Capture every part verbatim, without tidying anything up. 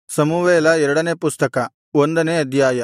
ಸಮುವೇಲ ಎರಡನೇ ಪುಸ್ತಕ ಒಂದನೇ ಅಧ್ಯಾಯ.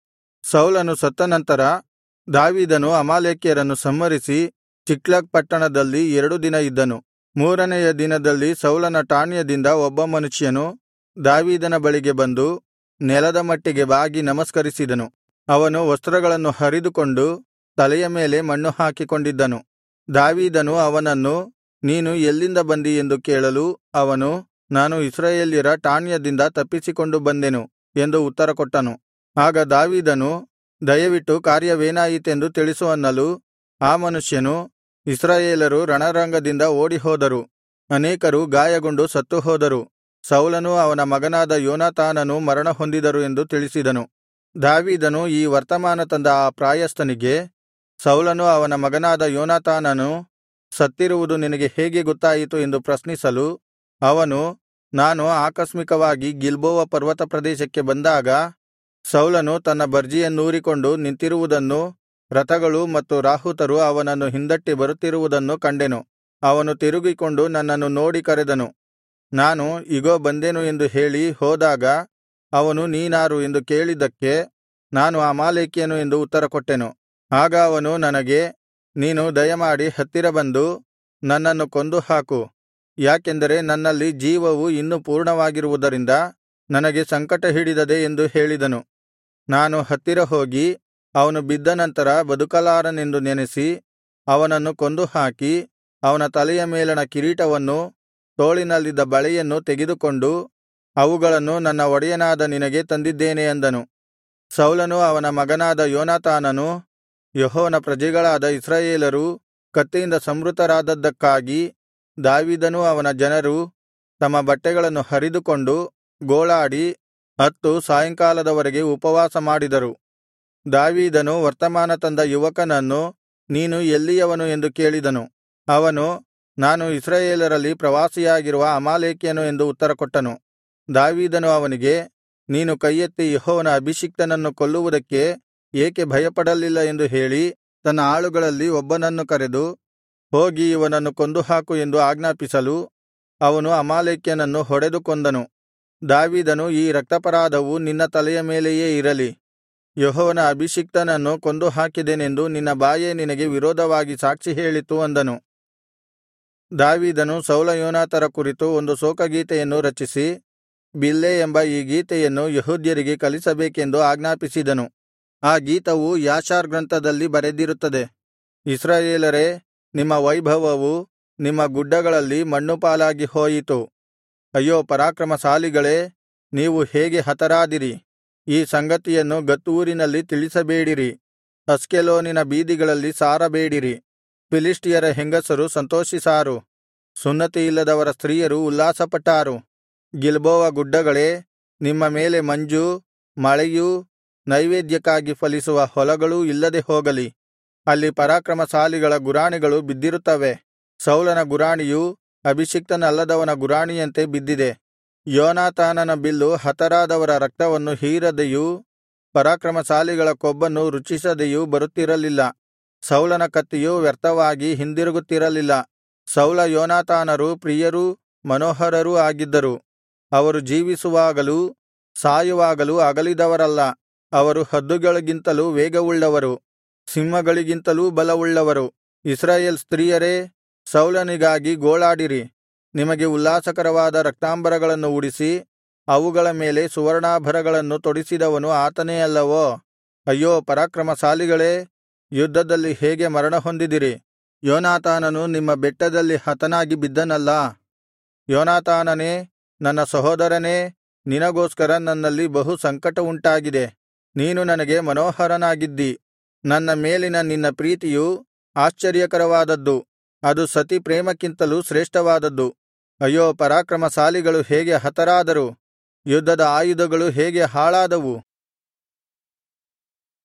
ಸೌಲನು ಸತ್ತ ನಂತರ ದಾವೀದನು ಅಮಾಲೇಕ್ಯರನ್ನು ಸಂಹರಿಸಿ ಚಿಕ್ಲಗ್ ಪಟ್ಟಣದಲ್ಲಿ ಎರಡು ದಿನ ಇದ್ದನು. ಮೂರನೆಯ ದಿನದಲ್ಲಿ ಸೌಲನ ಠಾಣ್ಯದಿಂದ ಒಬ್ಬ ಮನುಷ್ಯನು ದಾವೀದನ ಬಳಿಗೆ ಬಂದು ನೆಲದ ಮಟ್ಟಿಗೆ ಬಾಗಿ ನಮಸ್ಕರಿಸಿದನು. ಅವನು ವಸ್ತ್ರಗಳನ್ನು ಹರಿದುಕೊಂಡು ತಲೆಯ ಮೇಲೆ ಮಣ್ಣು ಹಾಕಿಕೊಂಡಿದ್ದನು. ದಾವೀದನು ಅವನನ್ನು, ನೀನು ಎಲ್ಲಿಂದ ಬಂದಿ ಎಂದು ಕೇಳಲು ಅವನು, ನಾನು ಇಸ್ರಾಯೇಲ್ಯರ ಠಾಣ್ಯದಿಂದ ತಪ್ಪಿಸಿಕೊಂಡು ಬಂದೆನು ಎಂದು ಉತ್ತರಕೊಟ್ಟನು. ಆಗ ದಾವೀದನು, ದಯವಿಟ್ಟು ಕಾರ್ಯವೇನಾಯಿತೆಂದು ತಿಳಿಸು ಅನ್ನಲು ಆ ಮನುಷ್ಯನು, ಇಸ್ರಾಯೇಲರು ರಣರಂಗದಿಂದ ಓಡಿಹೋದರು, ಅನೇಕರು ಗಾಯಗೊಂಡು ಸತ್ತುಹೋದರು, ಸೌಲನೂ ಅವನ ಮಗನಾದ ಯೋನಾತಾನನೂ ಮರಣಹೊಂದಿದರು ಎಂದು ತಿಳಿಸಿದನು. ದಾವೀದನು ಈ ವರ್ತಮಾನ ತಂದ ಆ ಪ್ರಾಯಸ್ಥನಿಗೆ, ಸೌಲನೂ ಅವನ ಮಗನಾದ ಯೋನಾತಾನನೂ ಸತ್ತಿರುವುದು ನಿನಗೆ ಹೇಗೆ ಗೊತ್ತಾಯಿತು ಎಂದು ಪ್ರಶ್ನಿಸಲು ಅವನು, ನಾನು ಆಕಸ್ಮಿಕವಾಗಿ ಗಿಲ್ಬೋವ ಪರ್ವತ ಪ್ರದೇಶಕ್ಕೆ ಬಂದಾಗ ಸೌಲನು ತನ್ನ ಬರ್ಜಿಯನ್ನೂರಿಕೊಂಡು ನಿಂತಿರುವುದನ್ನೂ ರಥಗಳು ಮತ್ತು ರಾಹುತರು ಅವನನ್ನು ಹಿಂದಟ್ಟಿ ಬರುತ್ತಿರುವುದನ್ನೂ ಕಂಡೆನು. ಅವನು ತಿರುಗಿಕೊಂಡು ನನ್ನನ್ನು ನೋಡಿ ಕರೆದನು. ನಾನು, ಇಗೋ ಬಂದೆನು ಎಂದು ಹೇಳಿ ಹೋದಾಗ ಅವನು, ನೀನಾರು ಎಂದು ಕೇಳಿದ್ದಕ್ಕೆ ನಾನು ಅಮಾಲೇಕ್ಯನು ಎಂದು ಉತ್ತರಕೊಟ್ಟೆನು. ಆಗ ಅವನು ನನಗೆ, ನೀನು ದಯಮಾಡಿ ಹತ್ತಿರ ಬಂದು ನನ್ನನ್ನು ಕೊಂದು ಹಾಕು, ಯಾಕೆಂದರೆ ನನ್ನಲ್ಲಿ ಜೀವವು ಇನ್ನೂ ಪೂರ್ಣವಾಗಿರುವುದರಿಂದ ನನಗೆ ಸಂಕಟ ಹಿಡಿದದೆ ಎಂದು ಹೇಳಿದನು. ನಾನು ಹತ್ತಿರ ಹೋಗಿ ಅವನು ಬಿದ್ದ ನಂತರ ಬದುಕಲಾರನೆಂದು ನೆನಸಿ ಅವನನ್ನು ಕೊಂದು ಹಾಕಿ ಅವನ ತಲೆಯ ಮೇಲಣ ಕಿರೀಟವನ್ನೂ ತೋಳಿನಲ್ಲಿದ್ದ ಬಳೆಯನ್ನು ತೆಗೆದುಕೊಂಡು ಅವುಗಳನ್ನು ನನ್ನ ಒಡೆಯನಾದ ನಿನಗೆ ತಂದಿದ್ದೇನೆ ಅಂದನು. ಸೌಲನೂ ಅವನ ಮಗನಾದ ಯೋನಾತಾನನೂ ಯೆಹೋವನ ಪ್ರಜೆಗಳಾದ ಇಸ್ರಾಯೇಲರು ಕತ್ತಿಯಿಂದ ಸಂಹೃತರಾದದ್ದಕ್ಕಾಗಿ ದಾವೀದನೂ ಅವನ ಜನರೂ ತಮ್ಮ ಬಟ್ಟೆಗಳನ್ನು ಹರಿದುಕೊಂಡು ಗೋಳಾಡಿ ಅತ್ತು ಸಾಯಂಕಾಲದವರೆಗೆ ಉಪವಾಸ ಮಾಡಿದರು. ದಾವೀದನು ವರ್ತಮಾನ ತಂದ ಯುವಕನನ್ನು, ನೀನು ಎಲ್ಲಿಯವನು ಎಂದು ಕೇಳಿದನು. ಅವನು, ನಾನು ಇಸ್ರಾಯೇಲರಲ್ಲಿ ಪ್ರವಾಸಿಯಾಗಿರುವ ಅಮಾಲೇಕ್ಯನು ಎಂದು ಉತ್ತರಕೊಟ್ಟನು. ದಾವೀದನು ಅವನಿಗೆ, ನೀನು ಕೈಯೆತ್ತಿ ಯೆಹೋವನ ಅಭಿಷಿಕ್ತನನ್ನು ಕೊಲ್ಲುವುದಕ್ಕೆ ಏಕೆ ಭಯಪಡಲಿಲ್ಲ ಎಂದು ಹೇಳಿ ತನ್ನ ಆಳುಗಳಲ್ಲಿ ಒಬ್ಬನನ್ನು ಕರೆದು, ಹೋಗಿ ಇವನನ್ನು ಕೊಂದು ಹಾಕು ಎಂದು ಆಜ್ಞಾಪಿಸಲು ಅವನು ಅಮಾಲೇಕ್ಯನನ್ನು ಹೊಡೆದು ಕೊಂದನು. ದಾವೀದನು, ಈ ರಕ್ತಾಪರಾಧವು ನಿನ್ನ ತಲೆಯ ಮೇಲೆಯೇ ಇರಲಿ, ಯೆಹೋವನ ಅಭಿಷಿಕ್ತನನ್ನು ಕೊಂದು ಹಾಕಿದೆನೆಂದು ನಿನ್ನ ಬಾಯೇ ನಿನಗೆ ವಿರೋಧವಾಗಿ ಸಾಕ್ಷಿ ಹೇಳಿತು ಅಂದನು. ದಾವೀದನು ಸೌಲ ಯೋನಾತರ ಕುರಿತು ಒಂದು ಶೋಕಗೀತೆಯನ್ನು ರಚಿಸಿ ಬಿಲ್ಲೆ ಎಂಬ ಈ ಗೀತೆಯನ್ನು ಯೆಹೂದ್ಯರಿಗೆ ಕಲಿಸಬೇಕೆಂದು ಆಜ್ಞಾಪಿಸಿದನು. ಆ ಗೀತವು ಯಾಷಾರ್ ಗ್ರಂಥದಲ್ಲಿ ಬರೆದಿರುತ್ತದೆ. ಇಸ್ರಾಯೇಲರೇ, ನಿಮ್ಮ ವೈಭವವು ನಿಮ್ಮ ಗುಡ್ಡಗಳಲ್ಲಿ ಮಣ್ಣುಪಾಲಾಗಿ ಹೋಯಿತು. ಅಯ್ಯೋ ಪರಾಕ್ರಮಶಾಲಿಗಳೇ, ನೀವು ಹೇಗೆ ಹತರಾದಿರಿ! ಈ ಸಂಗತಿಯನ್ನು ಗತ್ ಊರಿನಲ್ಲಿ ತಿಳಿಸಬೇಡಿರಿ, ಅಷ್ಕೆಲೋನಿನ ಬೀದಿಗಳಲ್ಲಿ ಸಾರಬೇಡಿರಿ. ಫಿಲಿಷ್ಟಿಯರ ಹೆಂಗಸರು ಸಂತೋಷಿಸಾರು, ಸುನ್ನತಿಯಿಲ್ಲದವರ ಸ್ತ್ರೀಯರು ಉಲ್ಲಾಸಪಟ್ಟಾರು. ಗಿಲ್ಬೋವ ಗುಡ್ಡಗಳೇ, ನಿಮ್ಮ ಮೇಲೆ ಮಂಜೂ ಮಳೆಯೂ ನೈವೇದ್ಯಕ್ಕಾಗಿ ಫಲಿಸುವ ಹೊಲಗಳೂ ಇಲ್ಲದೆ ಹೋಗಲಿ. ಅಲ್ಲಿ ಪರಾಕ್ರಮಶಾಲಿಗಳ ಗುರಾಣಿಗಳು ಬಿದ್ದಿರುತ್ತವೆ. ಸೌಲನ ಗುರಾಣಿಯು ಅಭಿಷಿಕ್ತನಲ್ಲದವನ ಗುರಾಣಿಯಂತೆ ಬಿದ್ದಿದೆ. ಯೋನಾತಾನನ ಬಿಲ್ಲು ಹತರಾದವರ ರಕ್ತವನ್ನು ಹೀರದೆಯೂ ಪರಾಕ್ರಮಶಾಲಿಗಳ ಕೊಬ್ಬನ್ನು ರುಚಿಸದೆಯೂ ಬರುತ್ತಿರಲಿಲ್ಲ. ಸೌಲನ ಕತ್ತಿಯು ವ್ಯರ್ಥವಾಗಿ ಹಿಂದಿರುಗುತ್ತಿರಲಿಲ್ಲ. ಸೌಲ ಯೋನಾತಾನರು ಪ್ರಿಯರೂ ಮನೋಹರರೂ ಆಗಿದ್ದರು. ಅವರು ಜೀವಿಸುವಾಗಲೂ ಸಾಯುವಾಗಲೂ ಅಗಲಿದವರಲ್ಲ. ಅವರು ಹದ್ದುಗಳಿಗಿಂತಲೂ ವೇಗವುಳ್ಳವರು, ಸಿಂಹಗಳಿಗಿಂತಲೂ ಬಲವುಳ್ಳವರು. ಇಸ್ರಾಯೇಲ್ ಸ್ತ್ರೀಯರೇ, ಸೌಲನಿಗಾಗಿ ಗೋಳಾಡಿರಿ. ನಿಮಗೆ ಉಲ್ಲಾಸಕರವಾದ ರಕ್ತಾಂಬರಗಳನ್ನು ಉಡಿಸಿ ಅವುಗಳ ಮೇಲೆ ಸುವರ್ಣಾಭರಣಗಳನ್ನು ತೊಡಿಸಿದವನು ಆತನೇ ಅಲ್ಲವೋ? ಅಯ್ಯೋ ಪರಾಕ್ರಮಶಾಲಿಗಳೇ, ಯುದ್ಧದಲ್ಲಿ ಹೇಗೆ ಮರಣಹೊಂದಿದಿರಿ! ಯೋನಾತಾನನು ನಿಮ್ಮ ಬೆಟ್ಟದಲ್ಲಿ ಹತನಾಗಿ ಬಿದ್ದನಲ್ಲಾ? ಯೋನಾತಾನನೇ, ನನ್ನ ಸಹೋದರನೇ, ನಿನಗೋಸ್ಕರ ನನ್ನಲ್ಲಿ ಬಹು ಸಂಕಟ ಉಂಟಾಗಿದೆ. ನೀನು ನನಗೆ ಮನೋಹರನಾಗಿದ್ದಿ. ನನ್ನ ಮೇಲಿನ ನಿನ್ನ ಪ್ರೀತಿಯು ಆಶ್ಚರ್ಯಕರವಾದದ್ದು, ಅದು ಸತಿ ಪ್ರೇಮಕ್ಕಿಂತಲೂ ಶ್ರೇಷ್ಠವಾದದ್ದು. ಅಯ್ಯೋ ಪರಾಕ್ರಮಶಾಲಿಗಳು ಹೇಗೆ ಹತರಾದರು! ಯುದ್ಧದ ಆಯುಧಗಳು ಹೇಗೆ ಹಾಳಾದವು!